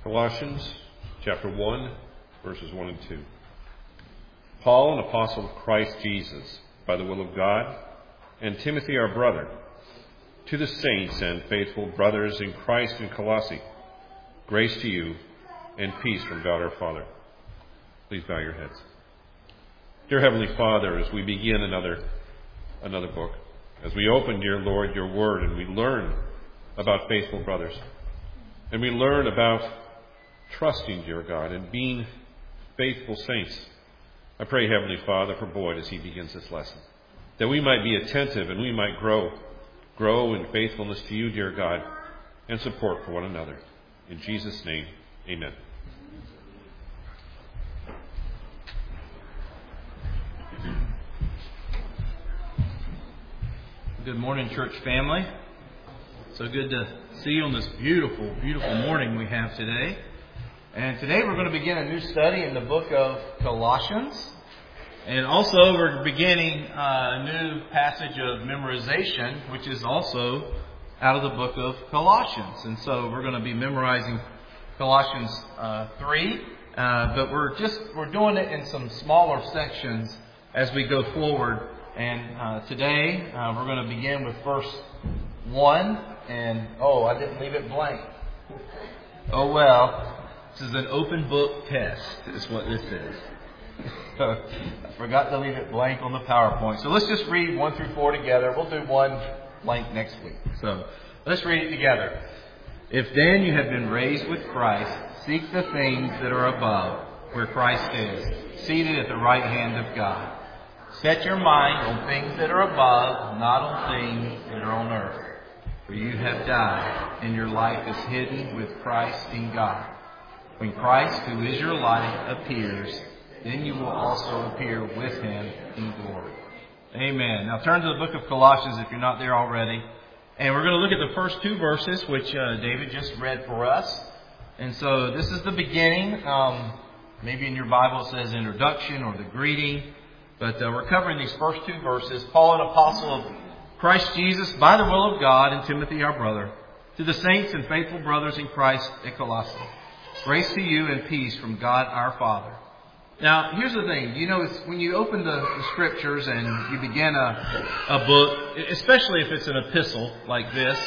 Colossians chapter 1, verses 1 and 2. Paul, an apostle of Christ Jesus, by the will of God, and Timothy our brother, to the saints and faithful brothers in Christ in Colossae, grace to you and peace from God our Father. Please bow your heads. Dear Heavenly Father, as we begin another book, as we open, dear Lord, your word, and we learn about faithful brothers, and we learn about trusting, dear God, and being faithful saints, I pray, Heavenly Father, for Boyd as he begins this lesson, that we might be attentive and we might grow in faithfulness to you, dear God, and support for one another. In Jesus' name, amen. Good morning, church family. So good to see you on this beautiful, beautiful morning we have today. And today we're going to begin a new study in the book of Colossians. And also we're beginning a new passage of memorization, which is also out of the book of Colossians. And so we're going to be memorizing Colossians 3. But we're doing it in some smaller sections as we go forward. And today we're going to begin with verse 1. And, I didn't leave it blank. Oh, well. This is an open book test, is what this is. I forgot to leave it blank on the PowerPoint. So let's just read 1 through 4 together. We'll do one blank next week. So let's read it together. If then you have been raised with Christ, seek the things that are above, where Christ is, seated at the right hand of God. Set your mind on things that are above, not on things that are on earth. For you have died, and your life is hidden with Christ in God. When Christ, who is your life, appears, then you will also appear with Him in glory. Amen. Now turn to the book of Colossians if you're not there already. And we're going to look at the first two verses, which David just read for us. And so this is the beginning. Maybe in your Bible it says introduction or the greeting. But we're covering these first two verses. Paul, an apostle of Christ Jesus, by the will of God, and Timothy our brother, to the saints and faithful brothers in Christ at Colossae. Grace to you and peace from God our Father. Now, here's the thing. It's when you open the Scriptures and you begin a book, especially if it's an epistle like this,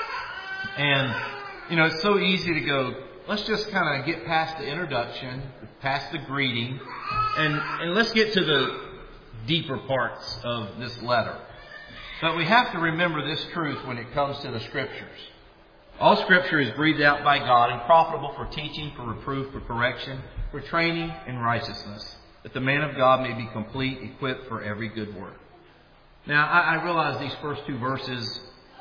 and, it's so easy to go, let's just kind of get past the introduction, past the greeting, and let's get to the deeper parts of this letter. But we have to remember this truth when it comes to the Scriptures. All Scripture is breathed out by God and profitable for teaching, for reproof, for correction, for training in righteousness, that the man of God may be complete, equipped for every good work. Now, I realize these first two verses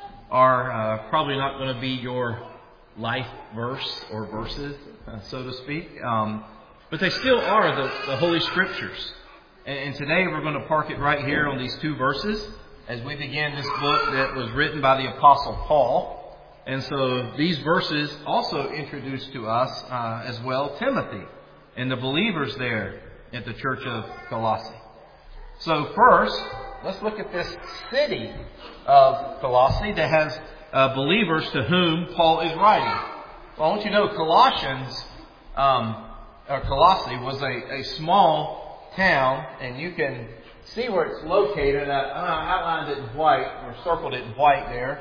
are probably not going to be your life verse or verses, so to speak. But they still are the Holy Scriptures. And today we're going to park it right here on these two verses as we begin this book that was written by the Apostle Paul. And so these verses also introduce to us as well Timothy and the believers there at the church of Colossae. So first, let's look at this city of Colossae that has believers to whom Paul is writing. Well, I want you to know Colossae was a small town, and you can see where it's located. I outlined it in white, or circled it in white there.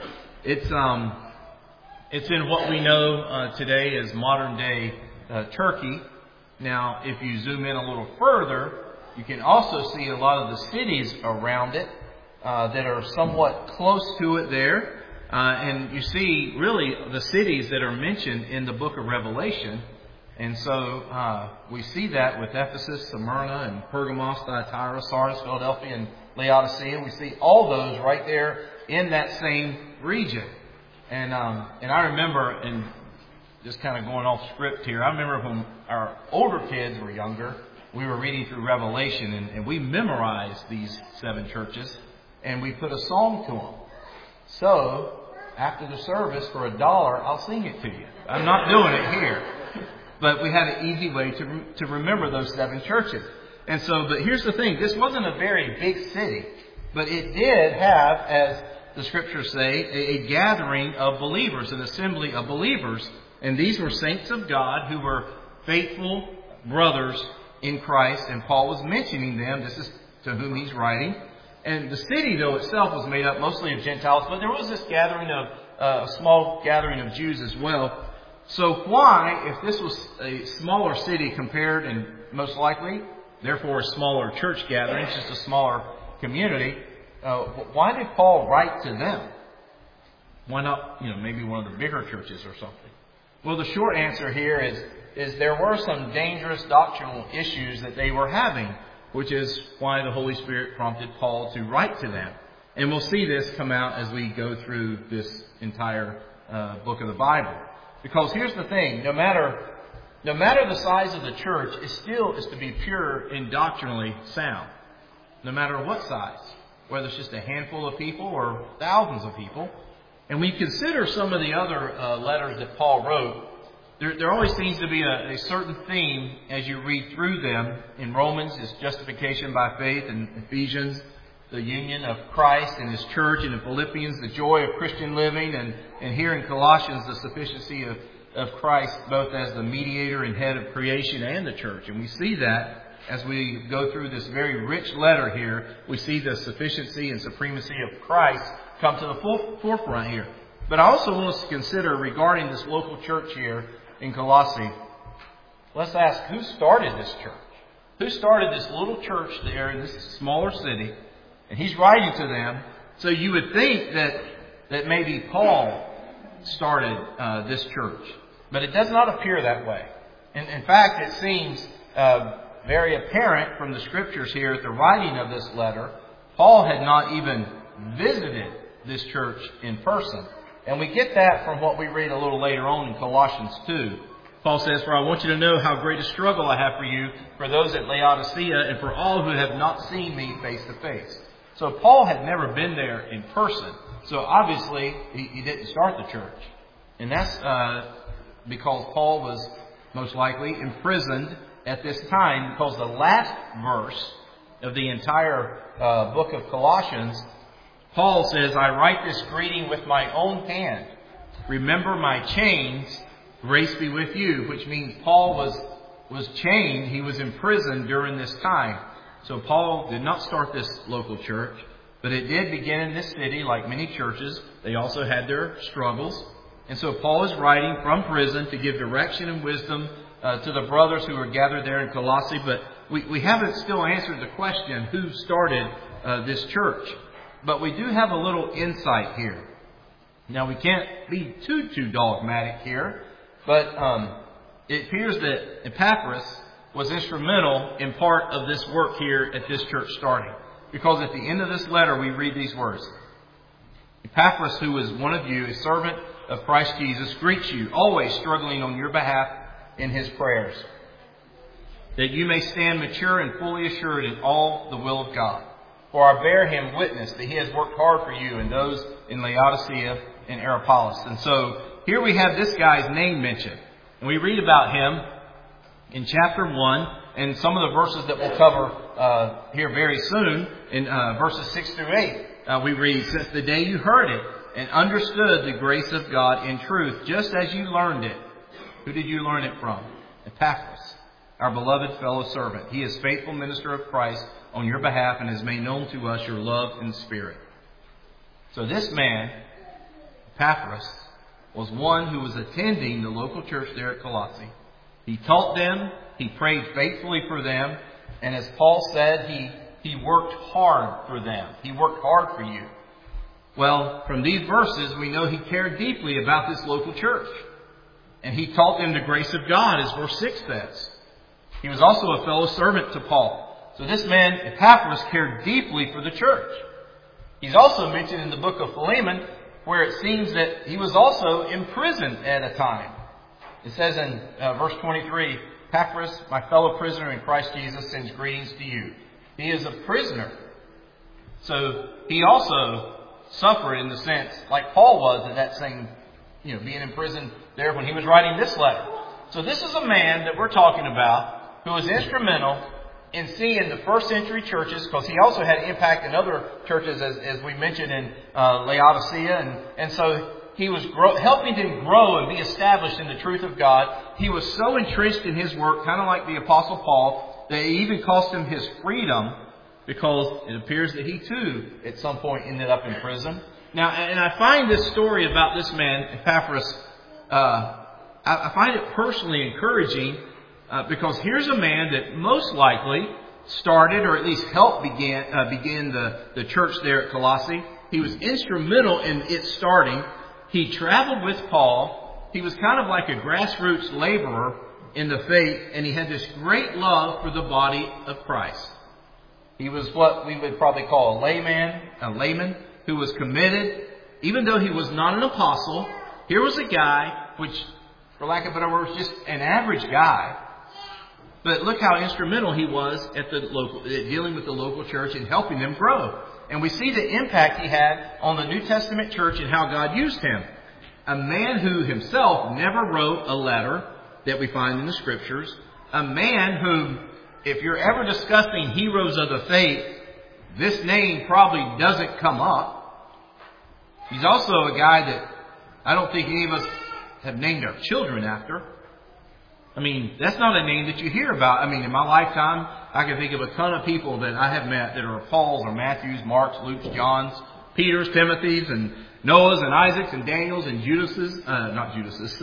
It's in what we know today as modern-day Turkey. Now, if you zoom in a little further, you can also see a lot of the cities around it that are somewhat close to it there. And you see, really, the cities that are mentioned in the book of Revelation. And so we see that with Ephesus, Smyrna, and Pergamos, Thyatira, Sardis, Philadelphia, and Laodicea. We see all those right there in that same region. And I remember, and just kind of going off script here, I remember when our older kids were younger, we were reading through Revelation, and we memorized these 7 churches, and we put a song to them. So, after the service, for $1, I'll sing it to you. I'm not doing it here. But we had an easy way to remember those 7 churches. And so, but here's the thing, this wasn't a very big city, but it did have, as the Scriptures say, a gathering of believers, an assembly of believers And these were saints of God who were faithful brothers in Christ. And Paul was mentioning them. This is to whom he's writing. And the city, though, itself was made up mostly of Gentiles. But there was this gathering of a small gathering of Jews as well. So why, if this was a smaller city compared, and most likely, therefore a smaller church gathering, just a smaller community, why did Paul write to them? Why not, maybe one of the bigger churches or something? Well, the short answer here is there were some dangerous doctrinal issues that they were having, which is why the Holy Spirit prompted Paul to write to them. And we'll see this come out as we go through this entire book of the Bible. Because here's the thing, no matter the size of the church, it still is to be pure and doctrinally sound. No matter what size, whether it's just a handful of people or thousands of people. And we consider some of the other letters that Paul wrote, there always seems to be a certain theme as you read through them. In Romans, it's justification by faith. In Ephesians, the union of Christ and His church. And in Philippians, the joy of Christian living. And here in Colossians, the sufficiency of Christ, both as the mediator and head of creation and the church. And we see that as we go through this very rich letter here. We see the sufficiency and supremacy of Christ come to the forefront here. But I also want us to consider regarding this local church here in Colossae. Let's ask, who started this church? Who started this little church there in this smaller city? And he's writing to them. So you would think that maybe Paul started this church. But it does not appear that way. In fact, it seems very apparent from the Scriptures here at the writing of this letter, Paul had not even visited this church in person. And we get that from what we read a little later on in Colossians 2. Paul says, "For I want you to know how great a struggle I have for you, for those at Laodicea, and for all who have not seen me face to face." So Paul had never been there in person. So obviously, he didn't start the church. And that's because Paul was most likely imprisoned at this time, because the last verse of the entire book of Colossians, Paul says, "I write this greeting with my own hand. Remember my chains. Grace be with you," which means Paul was chained. He was imprisoned during this time. So Paul did not start this local church, but it did begin in this city like many churches. They also had their struggles. And so Paul is writing from prison to give direction and wisdom to the brothers who were gathered there in Colossae. But we haven't still answered the question, who started this church? But we do have a little insight here. Now, we can't be too dogmatic here, but it appears that Epaphras was instrumental in part of this work here at this church starting. Because at the end of this letter, we read these words. "Epaphras, who is one of you, a servant of Christ Jesus, greets you, always struggling on your behalf in his prayers, that you may stand mature and fully assured in all the will of God. For I bear him witness that he has worked hard for you and those in Laodicea and Hierapolis." And so here we have this guy's name mentioned. And we read about him in chapter 1 and some of the verses that we'll cover here very soon in verses 6 through 8. We read, "Since the day you heard it and understood the grace of God in truth, just as you learned it." Who did you learn it from? Epaphras, our beloved fellow servant. He is faithful minister of Christ on your behalf and has made known to us your love and spirit. So this man, Epaphras, was one who was attending the local church there at Colossae. He taught them, he prayed faithfully for them, and as Paul said, he worked hard for them. He worked hard for you. Well, from these verses, we know he cared deeply about this local church. And he taught them the grace of God, as verse 6 says. He was also a fellow servant to Paul. So this man, Epaphras, cared deeply for the church. He's also mentioned in the book of Philemon, where it seems that he was also imprisoned at a time. It says in verse 23, "Epaphras, my fellow prisoner in Christ Jesus, sends greetings to you." He is a prisoner. So he also suffered in the sense, like Paul was at that same, being in prison there when he was writing this letter. So this is a man that we're talking about who was instrumental in seeing the first century churches, because he also had impact in other churches, as we mentioned in Laodicea. And so he was helping them grow and be established in the truth of God. He was so entrenched in his work, kind of like the Apostle Paul, that it even cost him his freedom, because it appears that he too, at some point, ended up in prison. Now, and I find this story about this man, Epaphras, I find it personally encouraging, because here's a man that most likely started, or at least helped begin the church there at Colossae. He was instrumental in it starting. He traveled with Paul. He was kind of like a grassroots laborer in the faith, and he had this great love for the body of Christ. He was what we would probably call a layman who was committed, even though he was not an apostle. Here was a guy, which, for lack of better words, just an average guy. But look how instrumental he was at dealing with the local church and helping them grow. And we see the impact he had on the New Testament church and how God used him. A man who himself never wrote a letter that we find in the Scriptures. A man who, if you're ever discussing heroes of the faith, this name probably doesn't come up. He's also a guy that I don't think any of us have named our children after. I mean, that's not a name that you hear about. I mean, in my lifetime, I can think of a ton of people that I have met that are Pauls or Matthews, Marks, Lukes, Johns, Peters, Timothys, and Noahs, and Isaacs, and Daniels, and Judases. Not Judases.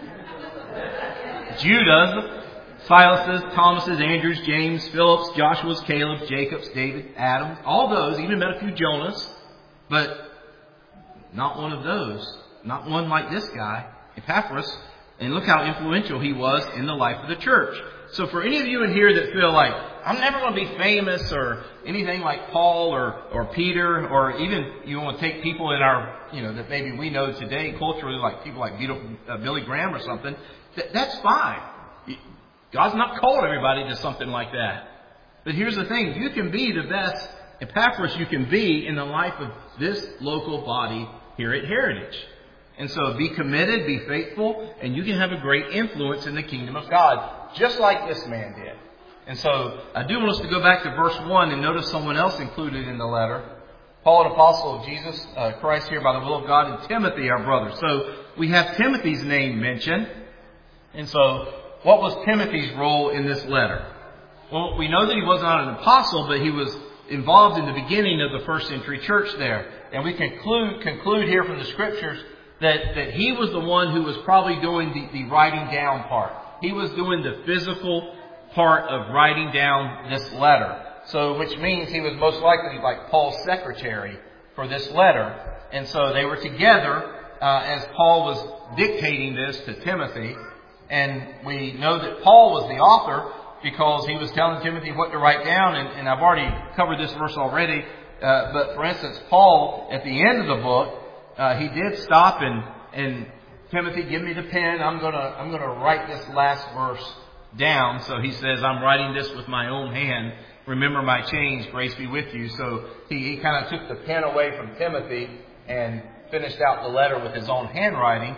Judas, Silases, Thomases, Andrews, James, Philips, Joshua's, Caleb's, Jacob's, David, Adam's. All those. Even met a few Jonas. But not one of those. Not one like this guy, Epaphras. And look how influential he was in the life of the church. So for any of you in here that feel like, I'm never going to be famous or anything like Paul or Peter, or even you want to take people in our, that maybe we know today culturally, like people like Billy Graham or something, that's fine. God's not called everybody to something like that. But here's the thing. You can be the best Epaphras you can be in the life of this local body here at Heritage. And so be committed, be faithful, and you can have a great influence in the kingdom of God, just like this man did. And so I do want us to go back to verse 1 and notice someone else included in the letter. Paul, an apostle of Jesus Christ here by the will of God, and Timothy, our brother. So we have Timothy's name mentioned. And so what was Timothy's role in this letter? Well, we know that he was not an apostle, but he was involved in the beginning of the first century church there. And we conclude here from the Scriptures that he was the one who was probably doing the writing down part. He was doing the physical part of writing down this letter. So, which means he was most likely like Paul's secretary for this letter. And so they were together as Paul was dictating this to Timothy. And we know that Paul was the author because he was telling Timothy what to write down. And I've already covered this verse already. But for instance, Paul, at the end of the book, he did stop and Timothy, give me the pen. I'm gonna write this last verse down. So he says, I'm writing this with my own hand. Remember my chains, grace be with you. So he kind of took the pen away from Timothy and finished out the letter with his own handwriting.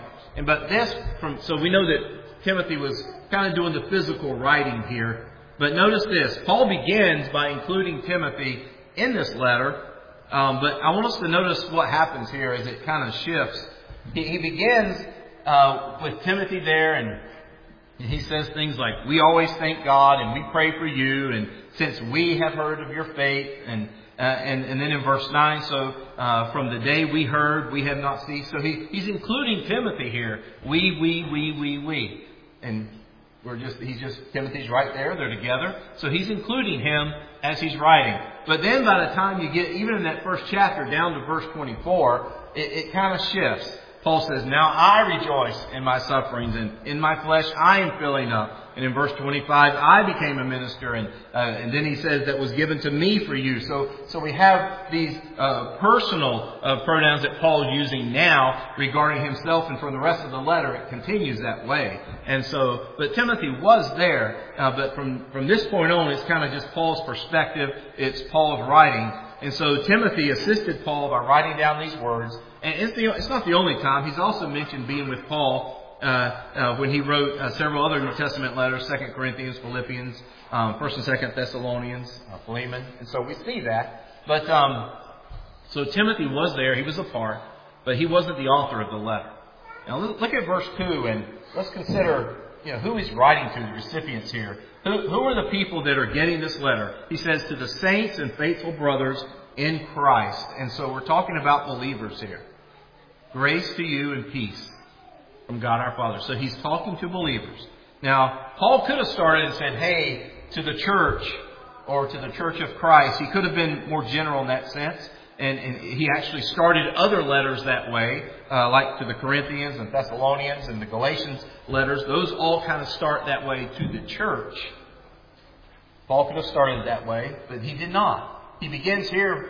So we know that Timothy was kind of doing the physical writing here. But notice this. Paul begins by including Timothy in this letter. But I want us to notice what happens here as it kind of shifts. He begins with Timothy there, and he says things like, we always thank God and we pray for you, and since we have heard of your faith, and then in verse 9, so from the day we heard, we have not ceased. So he's including Timothy here. We. And Timothy's right there. They're together. So he's including him as he's writing. But then by the time you get, even in that first chapter, down to verse 24, it kind of shifts. Paul says, now I rejoice in my sufferings, and in my flesh I am filling up. And in verse 25, I became a minister, and then he says that was given to me for you. So we have these personal pronouns that Paul is using now regarding himself, and from the rest of the letter it continues that way. And so, but Timothy was there, but from this point on, it's kind of just Paul's perspective. It's Paul's writing. And so Timothy assisted Paul by writing down these words. And it's not the only time. He's also mentioned being with Paul when he wrote several other New Testament letters, 2 Corinthians, Philippians, 1 and 2 Thessalonians, Philemon. And so we see that. But so Timothy was there. He was a part. but he wasn't the author of the letter. Now look at verse 2 and let's consider who he's writing to, the recipients here. Who are the people that are getting this letter? He says, to the saints and faithful brothers in Christ. And so we're talking about believers here. Grace to you and peace from God our Father. So he's talking to believers. Now, Paul could have started and said, hey, to the church or to the church of Christ. He could have been more general in that sense. And he actually started other letters that way, like to the Corinthians and Thessalonians and the Galatians letters. Those all kind of start that way to the church. Paul could have started that way, but he did not. He begins here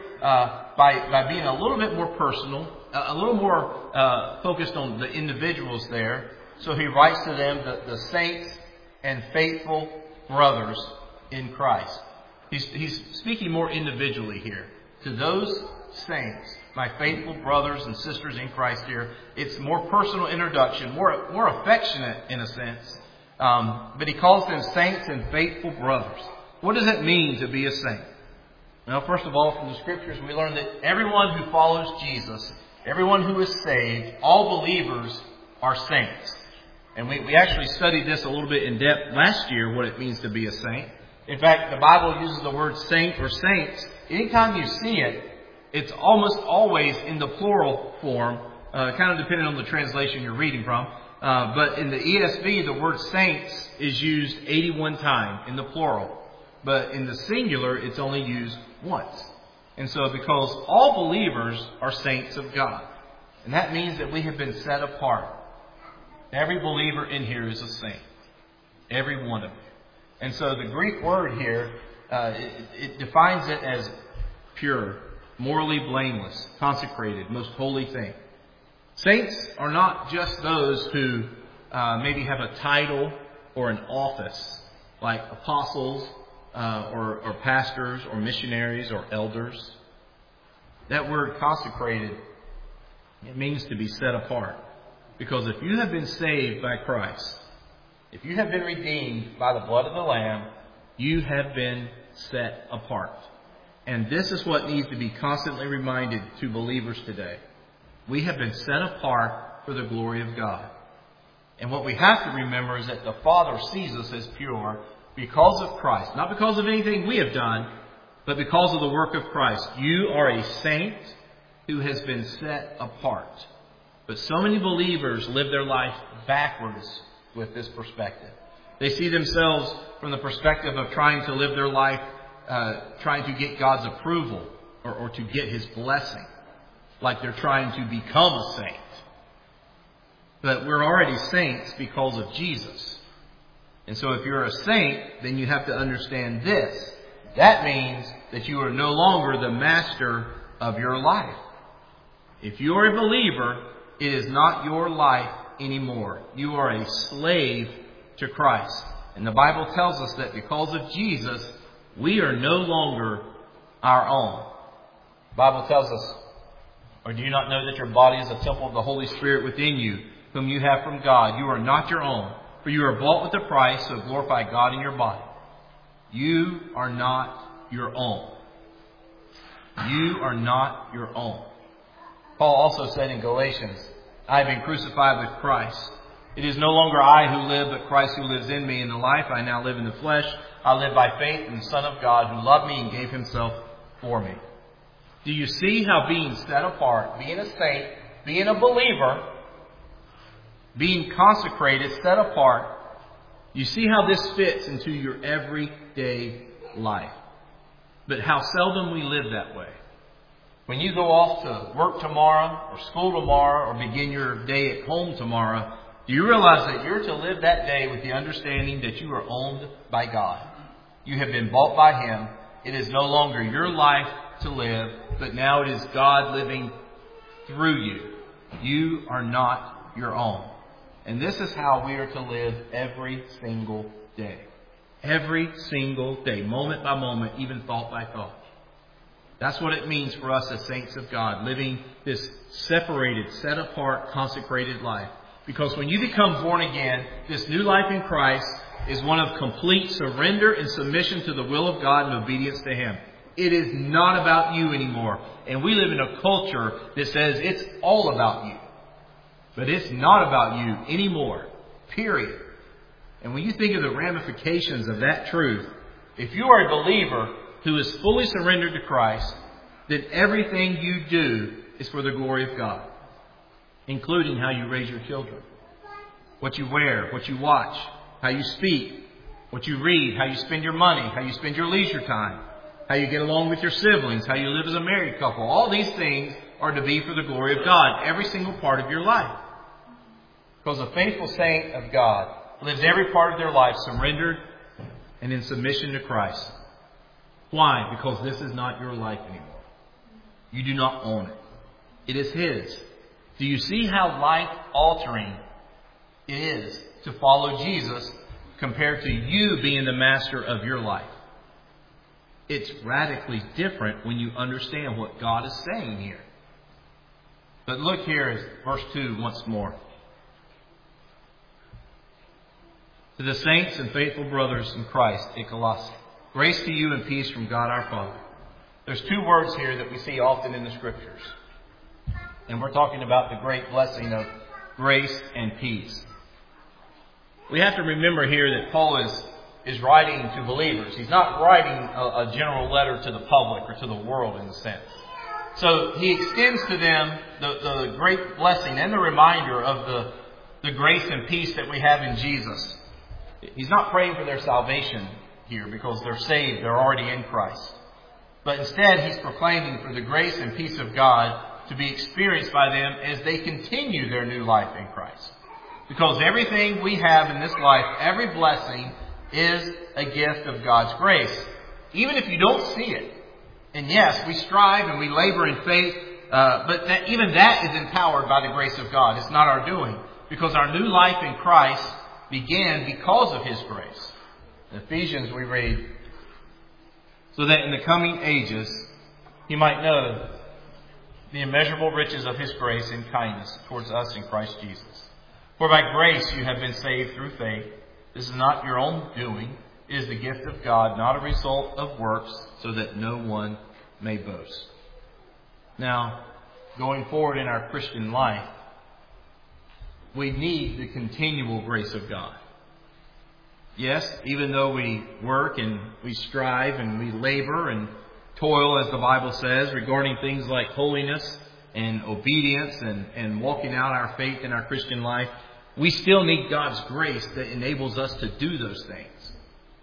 by being a little bit more personal, a little more focused on the individuals there. So he writes to them, the saints and faithful brothers in Christ. He's speaking more individually here. To those saints, my faithful brothers and sisters in Christ here, it's more personal introduction, more affectionate in a sense. But he calls them saints and faithful brothers. What does it mean to be a saint? Well, first of all, from the Scriptures, we learn that everyone who follows Jesus, everyone who is saved, all believers are saints. And we actually studied this a little bit in depth last year, what it means to be a saint. In fact, the Bible uses the word saint or saints. Anytime you see it, it's almost always in the plural form, kind of depending on the translation you're reading from. But in the ESV, the word saints is used 81 times in the plural. But in the singular, it's only used once. And so because all believers are saints of God. And that means that we have been set apart. Every believer in here is a saint. Every one of them. And so the Greek word here, it defines it as pure, morally blameless, consecrated, most holy thing. Saints are not just those who maybe have a title or an office, like apostles or pastors or missionaries or elders. That word consecrated, it means to be set apart. Because if you have been saved by Christ, if you have been redeemed by the blood of the Lamb, you have been set apart. And this is what needs to be constantly reminded to believers today. We have been set apart for the glory of God. And what we have to remember is that the Father sees us as pure because of Christ. Not because of anything we have done, but because of the work of Christ. You are a saint who has been set apart. But so many believers live their life backwards with this perspective. They see themselves from the perspective of trying to live their life, trying to get God's approval or to get His blessing. Like they're trying to become a saint. But we're already saints because of Jesus. And so if you're a saint, then you have to understand this. That means that you are no longer the master of your life. If you're a believer, it is not your life anymore. You are a slave to Christ. And the Bible tells us that because of Jesus, we are no longer our own. The Bible tells us, or do you not know that your body is a temple of the Holy Spirit within you, whom you have from God? You are not your own, for you are bought with a price, so glorify God in your body. You are not your own. You are not your own. Paul also said in Galatians, I have been crucified with Christ. It is no longer I who live, but Christ who lives in me. In the life I now live in the flesh, I live by faith in the Son of God who loved me and gave Himself for me. Do you see how being set apart, being a saint, being a believer, being consecrated, set apart, you see how this fits into your everyday life. But how seldom we live that way. When you go off to work tomorrow or school tomorrow or begin your day at home tomorrow, do you realize that you're to live that day with the understanding that you are owned by God? You have been bought by Him. It is no longer your life to live, but now it is God living through you. You are not your own. And this is how we are to live every single day. Every single day, moment by moment, even thought by thought. That's what it means for us as saints of God, living this separated, set apart, consecrated life. Because when you become born again, this new life in Christ is one of complete surrender and submission to the will of God and obedience to Him. It is not about you anymore. And we live in a culture that says it's all about you. But it's not about you anymore. Period. And when you think of the ramifications of that truth, if you are a believer who is fully surrendered to Christ, then everything you do is for the glory of God, including how you raise your children, what you wear, what you watch, how you speak, what you read, how you spend your money, how you spend your leisure time, how you get along with your siblings, how you live as a married couple. All these things are to be for the glory of God, every single part of your life. Because a faithful saint of God lives every part of their life surrendered and in submission to Christ. Why? Because this is not your life anymore. You do not own it. It is His. Do you see how life-altering it is to follow Jesus compared to you being the master of your life? It's radically different when you understand what God is saying here. But look here at verse 2 once more. To the saints and faithful brothers in Christ at Colossae, grace to you and peace from God our Father. There's two words here that we see often in the Scriptures. And we're talking about the great blessing of grace and peace. We have to remember here that Paul is writing to believers. He's not writing a general letter to the public or to the world in a sense. So he extends to them the great blessing and the reminder of the grace and peace that we have in Jesus. He's not praying for their salvation here because they're saved, they're already in Christ. But instead, he's proclaiming for the grace and peace of God to be experienced by them as they continue their new life in Christ. Because everything we have in this life, every blessing, is a gift of God's grace. Even if you don't see it. And yes, we strive and we labor in faith, but even that is empowered by the grace of God. It's not our doing. Because our new life in Christ began because of His grace. In Ephesians we read, so that in the coming ages He might know the immeasurable riches of His grace and kindness towards us in Christ Jesus. For by grace you have been saved through faith. This is not your own doing. It is the gift of God, not a result of works, so that no one may boast. Now, going forward in our Christian life, we need the continual grace of God. Yes, even though we work and we strive and we labor and toil, as the Bible says, regarding things like holiness and obedience and walking out our faith in our Christian life, we still need God's grace that enables us to do those things.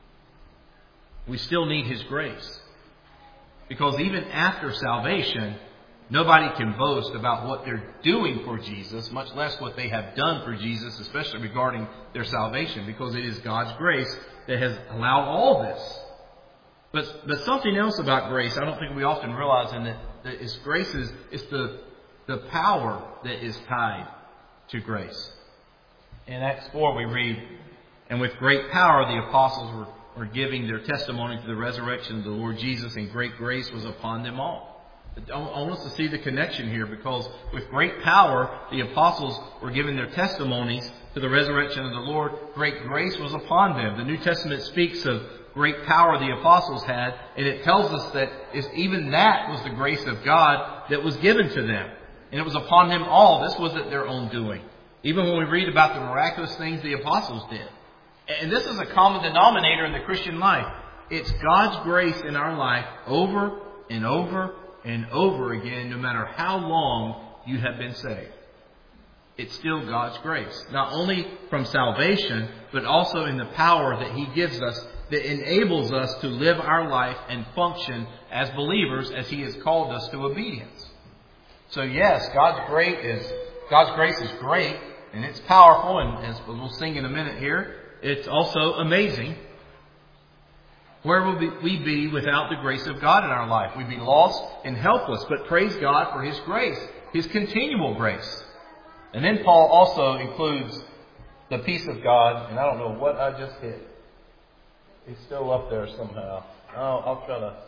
We still need His grace. Because even after salvation, nobody can boast about what they're doing for Jesus, much less what they have done for Jesus, especially regarding their salvation, because it is God's grace that has allowed all this. But something else about grace, I don't think we often realize, and that is grace is the power that is tied to grace. In Acts 4 we read, and with great power the apostles were giving their testimony to the resurrection of the Lord Jesus, and great grace was upon them all. I want us to see the connection here, because with great power the apostles were giving their testimonies to the resurrection of the Lord. Great grace was upon them. The New Testament speaks of great power the apostles had, and it tells us that even that was the grace of God that was given to them. And it was upon them all. This wasn't their own doing. Even when we read about the miraculous things the apostles did. And this is a common denominator in the Christian life. It's God's grace in our life over and over and over again, no matter how long you have been saved. It's still God's grace. Not only from salvation, but also in the power that He gives us that enables us to live our life and function as believers as He has called us to obedience. So yes, God's grace is great, and it's powerful, and as we'll sing in a minute here, it's also amazing. Where would we be without the grace of God in our life? We'd be lost and helpless, but praise God for His grace, His continual grace. And then Paul also includes the peace of God, and I don't know what I just hit. He's still up there somehow. I'll try to...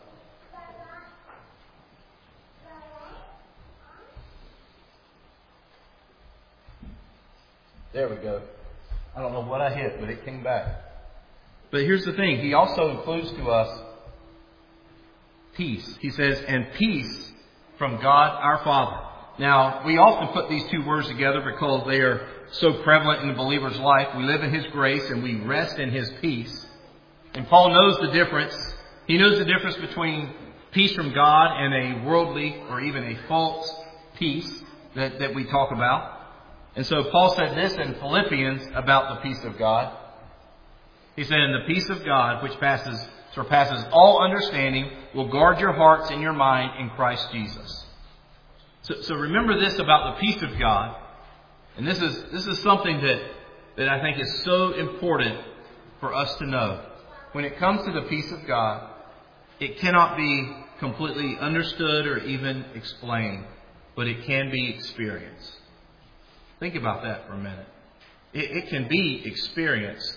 There we go. I don't know what I hit, but it came back. But here's the thing. He also includes to us peace. He says, and peace from God our Father. Now, we often put these two words together because they are so prevalent in the believer's life. We live in His grace and we rest in His peace. And Paul knows the difference. He knows the difference between peace from God and a worldly or even a false peace that we talk about. And so Paul said this in Philippians about the peace of God. He said, and the peace of God, which surpasses all understanding, will guard your hearts and your mind in Christ Jesus. So remember this about the peace of God. And this is something that I think is so important for us to know. When it comes to the peace of God, it cannot be completely understood or even explained, but it can be experienced. Think about that for a minute. It can be experienced.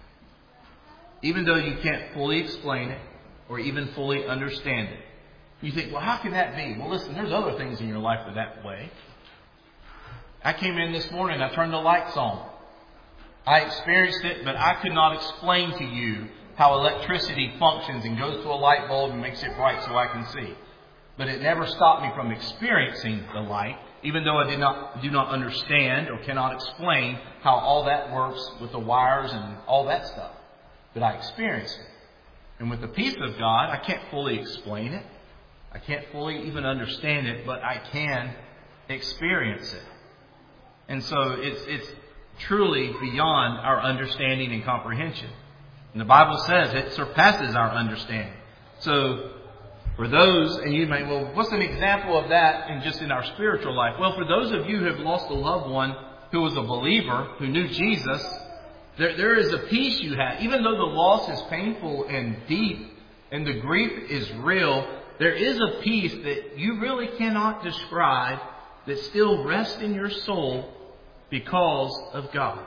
Even though you can't fully explain it or even fully understand it. You think, well, how can that be? Well, listen, there's other things in your life that way. I came in this morning, I turned the lights on. I experienced it, but I could not explain to you how electricity functions and goes to a light bulb and makes it bright so I can see. But it never stopped me from experiencing the light, even though I do not understand or cannot explain how all that works with the wires and all that stuff. But I experienced it. And with the peace of God, I can't fully explain it. I can't fully even understand it, but I can experience it. And so it's truly beyond our understanding and comprehension. And the Bible says it surpasses our understanding. So for those, and you may, well, what's an example of that in our spiritual life? Well, for those of you who have lost a loved one who was a believer, who knew Jesus, there is a peace you have. Even though the loss is painful and deep and the grief is real, there is a peace that you really cannot describe that still rests in your soul because of God.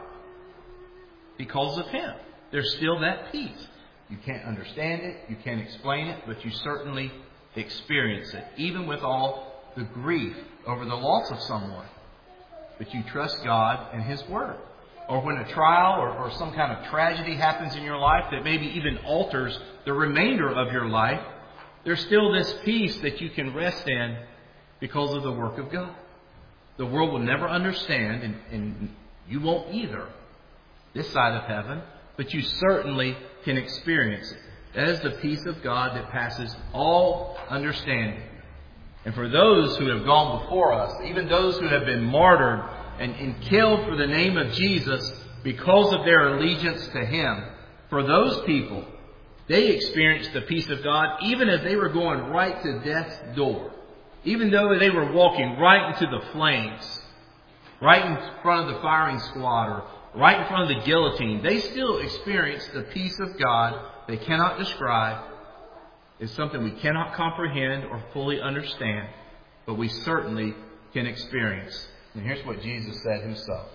Because of Him. There's still that peace. You can't understand it, you can't explain it, but you certainly experience it. Even with all the grief over the loss of someone. But you trust God and His Word. Or when a trial or some kind of tragedy happens in your life that maybe even alters the remainder of your life, there's still this peace that you can rest in because of the work of God. The world will never understand, and you won't either, this side of heaven, but you certainly can experience it. That is the peace of God that passes all understanding. And for those who have gone before us, even those who have been martyred and killed for the name of Jesus because of their allegiance to Him, for those people, they experienced the peace of God even as they were going right to death's door. Even though they were walking right into the flames, right in front of the firing squad, or right in front of the guillotine, they still experienced the peace of God they cannot describe. It's something we cannot comprehend or fully understand, but we certainly can experience. And here's what Jesus said Himself.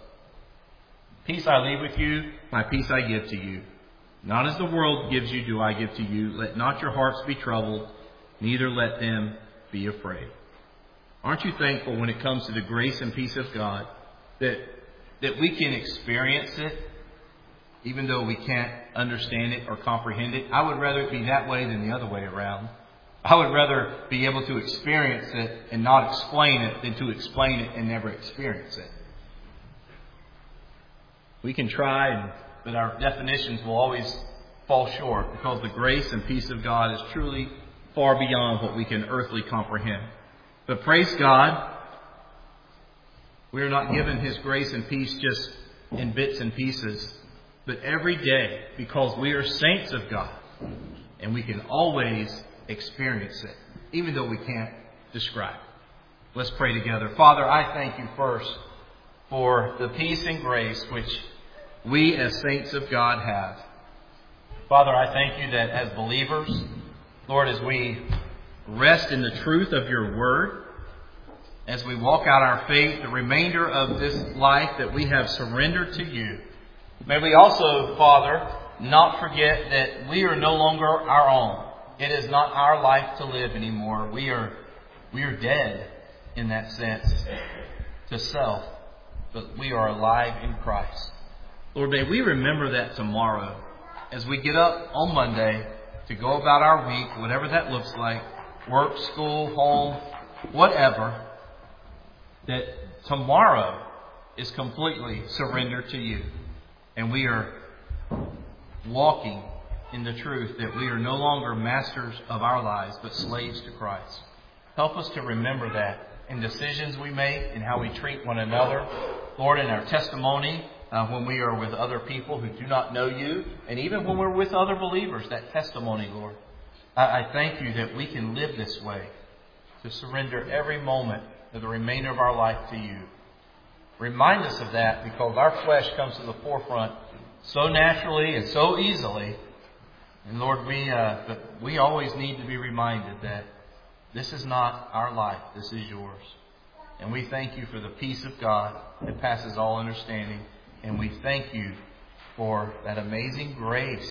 Peace I leave with you, my peace I give to you. Not as the world gives you do I give to you. Let not your hearts be troubled, neither let them be afraid. Aren't you thankful when it comes to the grace and peace of God that we can experience it even though we can't understand it or comprehend it? I would rather it be that way than the other way around. I would rather be able to experience it and not explain it than to explain it and never experience it. We can try, but our definitions will always fall short because the grace and peace of God is truly far beyond what we can earthly comprehend. But praise God, we are not given His grace and peace just in bits and pieces, but every day, because we are saints of God, and we can always experience it, even though we can't describe it. Let's pray together. Father, I thank You first for the peace and grace which we as saints of God have. Father, I thank You that as believers, Lord, as we rest in the truth of Your Word, as we walk out our faith, the remainder of this life that we have surrendered to You, may we also, Father, not forget that we are no longer our own. It is not our life to live anymore. We are dead in that sense to self, but we are alive in Christ. Lord, may we remember that tomorrow as we get up on Monday to go about our week, whatever that looks like, work, school, home, whatever, that tomorrow is completely surrendered to you. And we are walking in the truth that we are no longer masters of our lives, but slaves to Christ. Help us to remember that in decisions we make and how we treat one another. Lord, in our testimony, when we are with other people who do not know you, and even when we're with other believers, that testimony, Lord. I thank you that we can live this way, to surrender every moment of the remainder of our life to you. Remind us of that, because our flesh comes to the forefront so naturally and so easily. And Lord, we always need to be reminded that this is not our life, this is yours. And we thank you for the peace of God that passes all understanding. And we thank you for that amazing grace